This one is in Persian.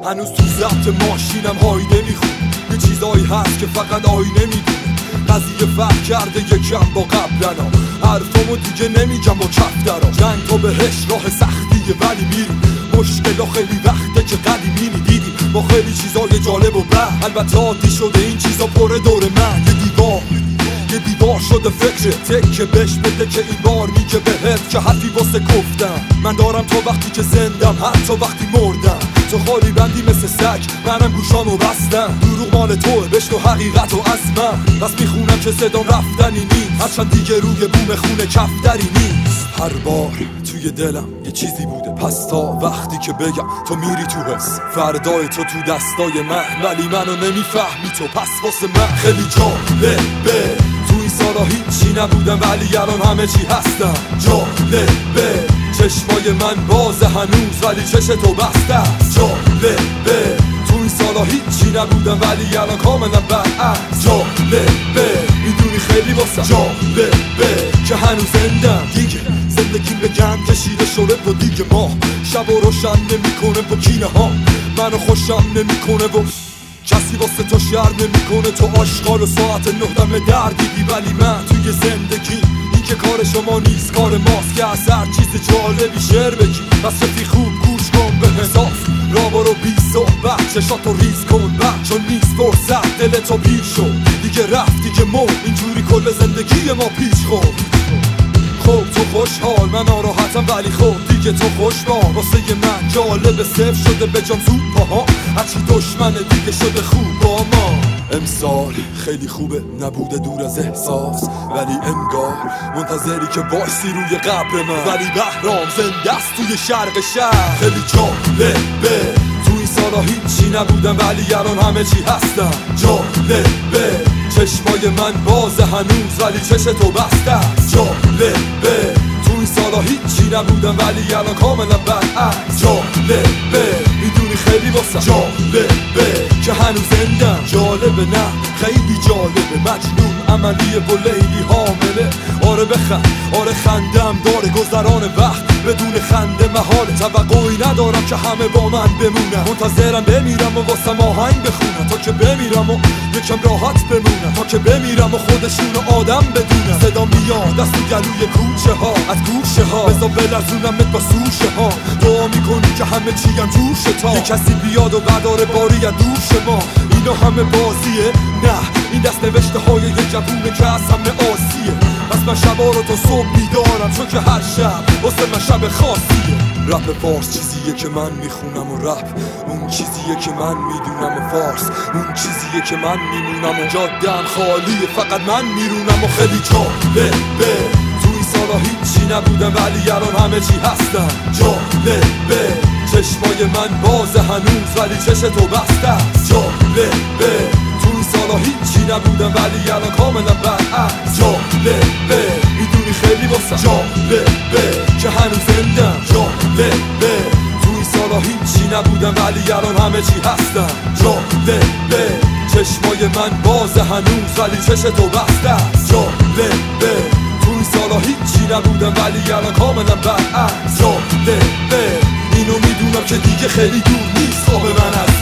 هنوز تو ضبط ماشینم هایده میخونه، یه چیزایی هست که فقط آینه میدونه. قضیه فرق کرده یکم با قبلنا، حرفامو دیگه نمیگم با کفترا. جنگ تا بهش راه سختیه ولی میریم، مشکلا خیلی وقته که قدیمی دیدیم. با خیلی چیزای جالب و بد البته عادی شده این چیزا پر دور من. یه دیوار شده فکر تکه بهش بده که این بار میگه بهت که حرفی واسه گفتم. من دارم تا وقتی که زندم، حتی وقتی مردم. تو خالی بندی مثل سگ، منم گوشامو بستم. دروغ مال توه، بشنو حقیقت و از من. بس میخونم که صدام رفتنی نیست، هرچند دیگه روی بوم خونه کفتری نیست. هر بار توی دلم یه چیزی بوده، پس تا وقتی که بگم تو میری تو حس. فردای تو دستای من، ولی منو نمیفهمی تو، پس واسه من خیلی جالبه. تو این سالا هیچی نبودم ولی الان همه چی هستم. جالبه چشمای من بازه هنوز ولی چش تو بسته است. جالبه تو این سالا هیچی نبودم ولی الان کاملا برعکس. جالبه میدونی خیلی واسه جالبه که هنوز زندم. دیگه زندگیم به گم کشیده شده و دیگه ما شب و روشن نمیکنه با کینه ها. منو خوشم نمیکنه و کسی واسه تو شر نمیکنه. تو آشغال و ساعت 9 دم در دیدی، ولی من توی زندگی این که کار شما نیست کار ماست که از هر چیز جالبی شعر بگی. بس رفی خوب گوش کن به حساب، را برو بی صحبت چشاتو ریز کن بد، چون نیست فرصت دلتو پیر شد. دیگه رفت دیگه مرد، اینجوری کل زندگی ما پیش خورد. خب تو خوشحال من ناراحتم ولی خب دیگه تو خوشبال. واسه من جالب صفر شده به جام زود پاها، هرچی دشمنه دیگه شده خوب با ما. امسال خیلی خوبه نبوده دور از احساس، ولی انگار منتظری که باشی روی قبر من. ولی بهرام زنده است توی شرق شهر. خیلی جالبه تو این سالا هیچی نبودم ولی الان همه چی هستم. جالبه چشمای من بازه هنوز ولی چش تو بسته است. جالبه تو این سالا هیچی نبودم ولی الان کاملا برعکس. جالبه میدونی خیلی واسه جالبه که هنوز زندم. جالبه نه خیلی جالبه، مجنون عملیه و لیلی حامله. آره بخند آره خندم داره گذران وقت، بدون خنده محال. توقعی ندارم که همه با من بمونن، منتظرم بمیرم و واسم آهنگ بخونن. تا که بمیرم و یکم راحت بمونم، تا که بمیرم و خودشونو آدم بدونم. صدا میاد از تو گلوی کوچه ها، از گوشه ها، بزا بلرزونمت با سوشه ها. دعا میکنی که همه چیم جوشه تا یه کسی بیاد و بداره باری از دوش ما. اینا همه بازیه؟ نه این دست نوشته های یه جوونه که از همه آسیه. پس من شبا رو تا صبح بیدارم، چون که هر شب واسه من شب خاصیه. رپ فارس چیزیه که من میخونم و رپ اون چیزیه که من میدونم و فارس اون چیزیه که من میمونم و جاده‌ام خالیه فقط من میرونم. و خیلی جالبه تو این سالا هیچی نبودم ولی الان همه چی هستم. جالبه چشمای من بازه هنوز ولی چش تو بسته است. جالبه تو این سالا هیچی نبودم ولی الان کاملا برعکس. جالبه میدونی خیلی واسه جالبه که هنوز زندم. جالبه تو این سالا هیچی نبودم ولی الان همه چی هستم. جالبه چشمای من بازه هنوز ولی چش تو بسته است. جالبه تو این سالا هیچی نبودم ولی الان کاملا برعکس. جالبه اینو میدونم که دیگه خیلی دور نیست خواب من از